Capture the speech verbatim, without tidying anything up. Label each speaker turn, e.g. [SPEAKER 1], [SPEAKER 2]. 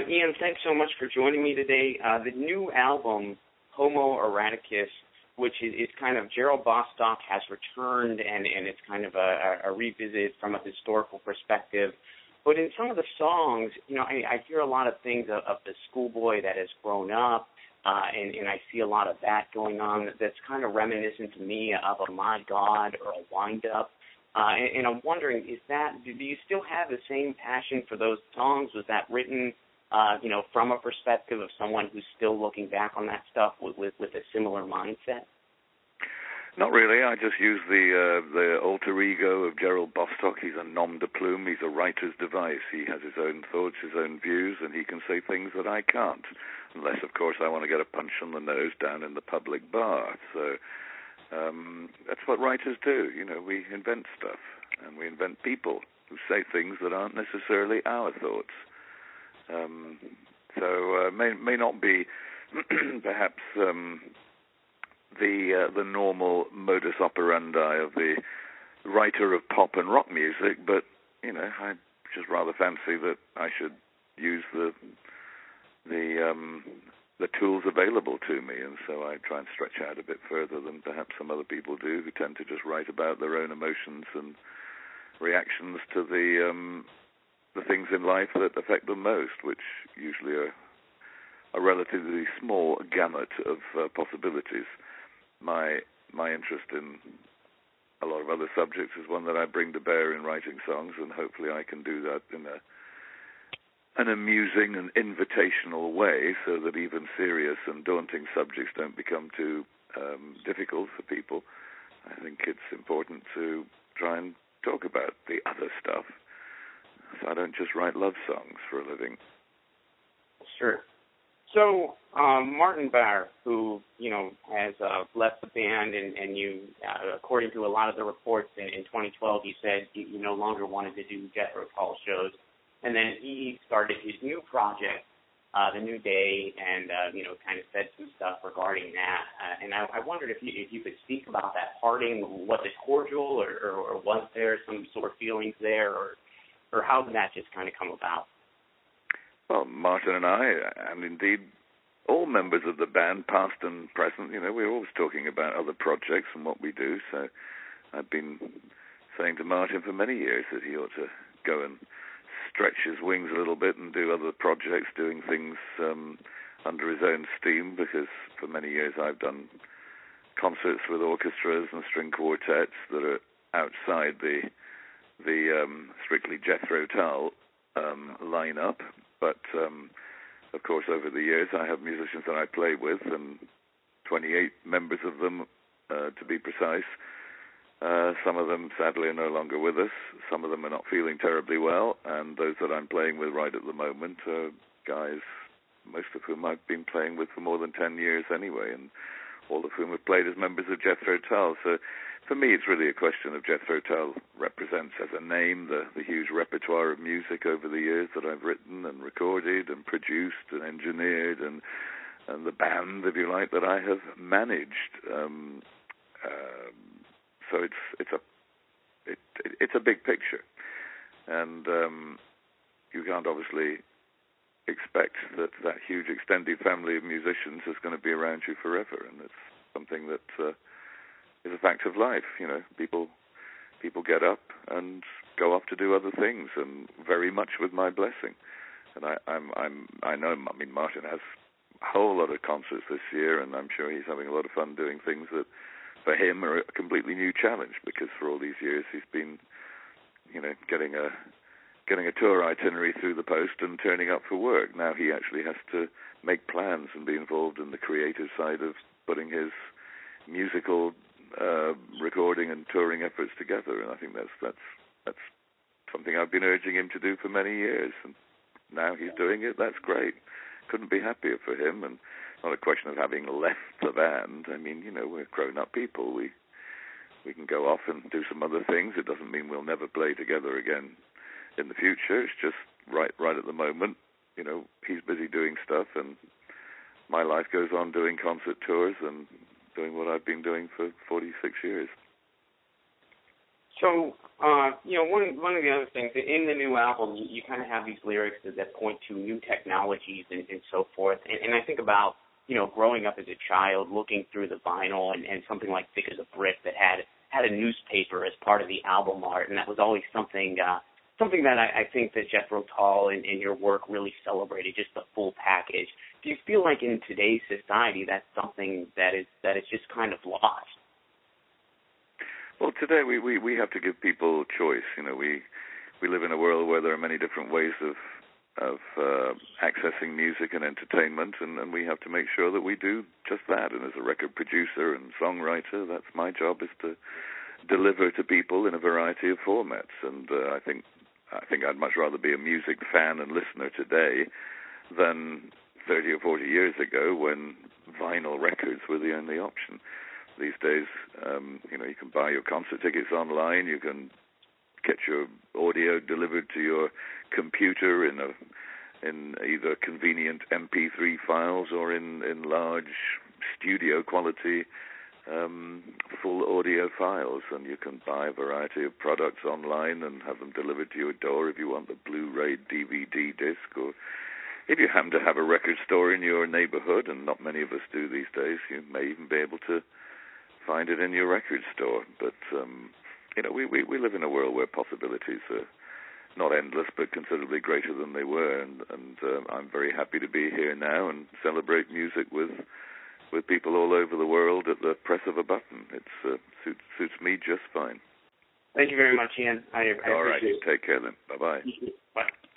[SPEAKER 1] Ian, thanks so much for joining me today. Uh, the new album, Homo Eroticus, which is, is kind of Gerald Bostock has returned, and, and it's kind of a, a revisit from a historical perspective. But in some of the songs, you know, I, I hear a lot of things of, of the schoolboy that has grown up, uh, and, and I see a lot of that going on that's kind of reminiscent to me of a Mod God or a wind-up. Uh, and, and I'm wondering, is that, do you still have the same passion for those songs? Was that written, uh, you know, from a perspective of someone who's still looking back on that stuff with, with, with a similar mindset?
[SPEAKER 2] Not really. I just use the uh, the alter ego of Gerald Bostock. He's a nom de plume. He's a writer's device. He has his own thoughts, his own views, and he can say things that I can't. Unless, of course, I want to get a punch on the nose down in the public bar. So um, that's what writers do. You know, we invent stuff, and we invent people who say things that aren't necessarily our thoughts. Um, so uh, may may not be perhaps. Um, the uh, the normal modus operandi of the writer of pop and rock music, but, you know, I just rather fancy that I should use the the um, the tools available to me, and so I try and stretch out a bit further than perhaps some other people do, who tend to just write about their own emotions and reactions to the um, the things in life that affect them most, which usually are a relatively small gamut of uh, possibilities. My my interest in a lot of other subjects is one that I bring to bear in writing songs, and hopefully I can do that in a an amusing and invitational way, so that even serious and daunting subjects don't become too um, difficult for people. I think it's important to try and talk about the other stuff. So I don't just write love songs for a living.
[SPEAKER 1] Sure. So, um, Martin Barre, who, you know, has uh, left the band, and, and you, uh, according to a lot of the reports in, in twenty twelve, you said you, you no longer wanted to do Jethro Tull shows, and then he started his new project, uh, The New Day, and, uh, you know, kind of said some stuff regarding that. Uh, and I, I wondered if you, if you could speak about that parting. Was it cordial, or, or, or was there some sort of feelings there, or, or how did that just kind of come about?
[SPEAKER 2] Well, Martin and I, and indeed all members of the band, past and present, you know, we're always talking about other projects and what we do. So I've been saying to Martin for many years that he ought to go and stretch his wings a little bit and do other projects, doing things um, under his own steam, because for many years I've done concerts with orchestras and string quartets that are outside the the um, strictly Jethro Tull um, lineup. But, um, of course, over the years, I have musicians that I play with, and twenty-eight members of them, uh, to be precise. Uh, some of them, sadly, are no longer with us. Some of them are not feeling terribly well, and those that I'm playing with right at the moment are guys, most of whom I've been playing with for more than ten years anyway, and all of whom have played as members of Jethro Tull. So for me, it's really a question of Jethro Tull represents as a name the, the huge repertoire of music over the years that I've written and recorded and produced and engineered, and and the band, if you like, that I have managed. Um, uh, so it's it's a it, it, it's a big picture, and um, you can't obviously expect that that huge extended family of musicians is going to be around you forever, and it's something that uh, is a fact of life. You know, people people get up and go off to do other things, and very much with my blessing. And I, I'm I'm I know I mean Martin has a whole lot of concerts this year, and I'm sure he's having a lot of fun doing things that for him are a completely new challenge, because for all these years he's been, you know, getting a getting a tour itinerary through the post and turning up for work. Now he actually has to make plans and be involved in the creative side of putting his musical uh, recording and touring efforts together. And I think that's that's that's something I've been urging him to do for many years. And now he's doing it. That's great. Couldn't be happier for him. And not a question of having left the band. I mean, you know, we're grown-up people. We we can go off and do some other things. It doesn't mean we'll never play together again in the future. It's just right right at the moment, you know, he's busy doing stuff, and my life goes on doing concert tours and doing what I've been doing for forty-six years.
[SPEAKER 1] So, uh, you know, one one of the other things in the new album, you, you kind of have these lyrics that, that point to new technologies and, and so forth. And, and I think about, you know, growing up as a child, looking through the vinyl and, and something like Thick as a Brick that had had a newspaper as part of the album art, and that was always something uh, something that I, I think that Jethro Tull and, and your work really celebrated, just the full package. Do you feel like in today's society that's something that is that is just kind of lost?
[SPEAKER 2] Well, today we, we, we have to give people choice. You know, we we live in a world where there are many different ways of of uh, accessing music and entertainment, and, and we have to make sure that we do just that. And as a record producer and songwriter, that's my job, is to deliver to people in a variety of formats. And uh, I think I think I'd much rather be a music fan and listener today than thirty or forty years ago when vinyl records were the only option. These days, um, you know, you can buy your concert tickets online. You can get your audio delivered to your computer in a in either convenient M P three files or in, in large studio quality um, full audio files. And you can buy a variety of products online and have them delivered to your door if you want the Blu-ray D V D disc, or if you happen to have a record store in your neighborhood, and not many of us do these days, you may even be able to find it in your record store. But, um, you know, we, we, we live in a world where possibilities are not endless, but considerably greater than they were. And, and uh, I'm very happy to be here now and celebrate music with with people all over the world at the press of a button. It uh, suits, suits me just fine.
[SPEAKER 1] Thank you very much, Ian. I, I
[SPEAKER 2] all
[SPEAKER 1] appreciate
[SPEAKER 2] right.
[SPEAKER 1] it.
[SPEAKER 2] Take care then. Bye-bye.
[SPEAKER 1] Bye.